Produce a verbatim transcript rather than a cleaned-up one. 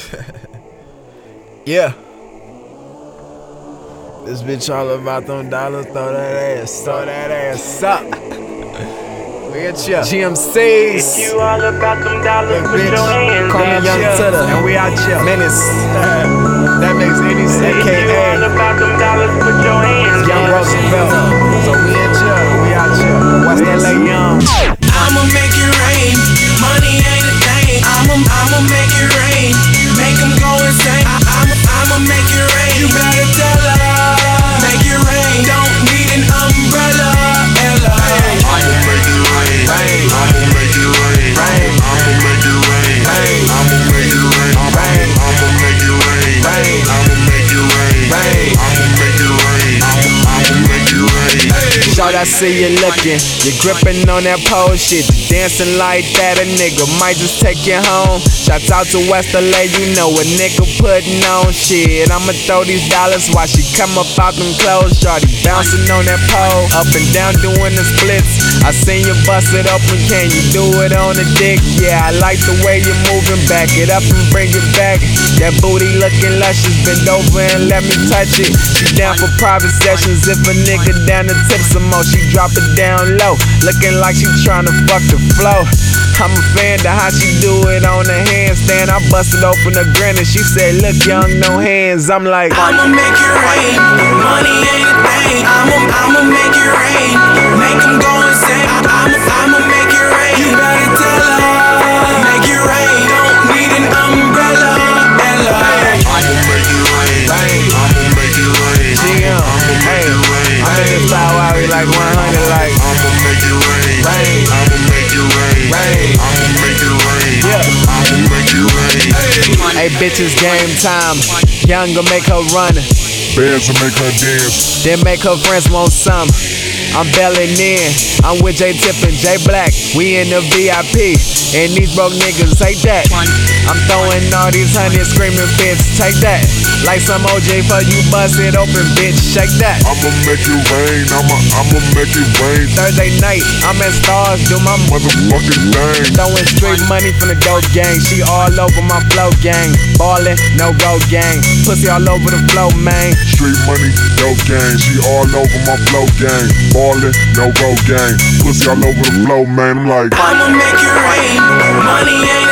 Yeah. This bitch all about them dollars, throw that ass, throw that ass up. We at ya. G M Cs. If you all about them dollars, put bitch. your hands Call me up. Young Tutter, and we out ya. Menace. That makes any sense. If you all about them dollars, put your hands Young up. Roosevelt. So we at ya, we out ya. West L A Young. I'ma make it rain, money ain't a thing. I'ma, I'ma make it rain, make them go insane. I, I'ma, I'ma make it rain, you better tell her. Make it rain, don't need an umbrella, Ella. I'ma make it rain, I'ma make it rain, I'ma make it rain, I'ma make it rain, I'ma make it rain, I'ma make it rain, I'ma make it rain, I'ma make it rain. Shout, I see you looking, you gripping on that pole shit, you dancing like that, a nigga might just take you home. Shouts out to West L A, you know a nigga putting on shit. I'ma throw these dollars while she come up out them clothes. Shorty bouncing on that pole, up and down doing the splits. I seen you bust it open, can you do it on the dick? Yeah, I like the way you're moving, back it up and bring it back. That booty looking luscious, bend over and let me touch it. She down for private sessions, if a nigga down to tip some more, she drop it down low, looking like she tryna fuck the flow. I'm a fan to how she do it on the handstand. I busted open a grin and she said, look young, no hands. I'm like, I'ma make it rain, money ain't a thing. I'ma, I'ma make it rain, make them go insane. I'ma, I'ma make it rain, you better tell her. Make it rain, don't need an umbrella, Ella. I'ma make it rain, I'ma make it rain, G M, hey, I'm in this bow wow, we like one hundred, like, I'ma make it rain, I'ma make it rain, I'ma make it rain, I'ma make it rain. hey bitches, game time. Young gon' make her run, Bands to make her dance. then make her friends want some. I'm belling in, I'm with J Tip and J Black, we in the V I P, and these broke niggas take that. I'm throwing all these hundreds screaming, bitch, take that. Like some O J for you, bust it open, bitch, shake that. I'ma make it rain, I'ma, I'ma make it rain. Thursday night, I'm at Stars, do my Motherfucking thing. throwing street money from the dope gang. She all over my flow gang, ballin', no go gang, pussy all over the flow, man. Street money, dope gang. She all over my flow gang. Ballin', no road gang. Pussy all over the flow, man. I'm like, I'ma make it rain, money ain't